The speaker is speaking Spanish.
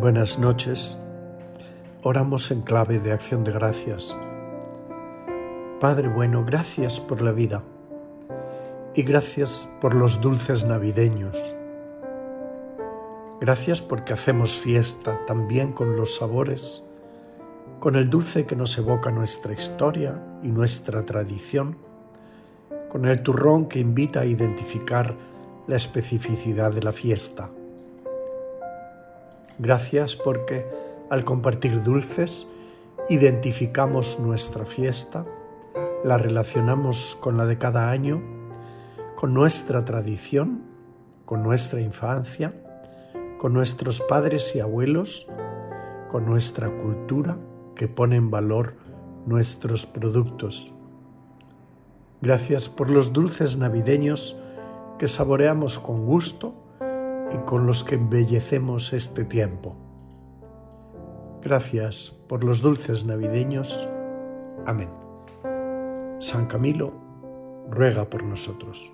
Buenas noches. Oramos en clave de acción de gracias. Padre bueno, gracias por la vida y gracias por los dulces navideños. Gracias porque hacemos fiesta también con los sabores, con el dulce que nos evoca nuestra historia y nuestra tradición, con el turrón que invita a identificar la especificidad de la fiesta. Gracias porque al compartir dulces identificamos nuestra fiesta, la relacionamos con la de cada año, con nuestra tradición, con nuestra infancia, con nuestros padres y abuelos, con nuestra cultura que pone en valor nuestros productos. Gracias por los dulces navideños que saboreamos con gusto y con los que embellecemos este tiempo. Gracias por los dulces navideños. Amén. San Camilo ruega por nosotros.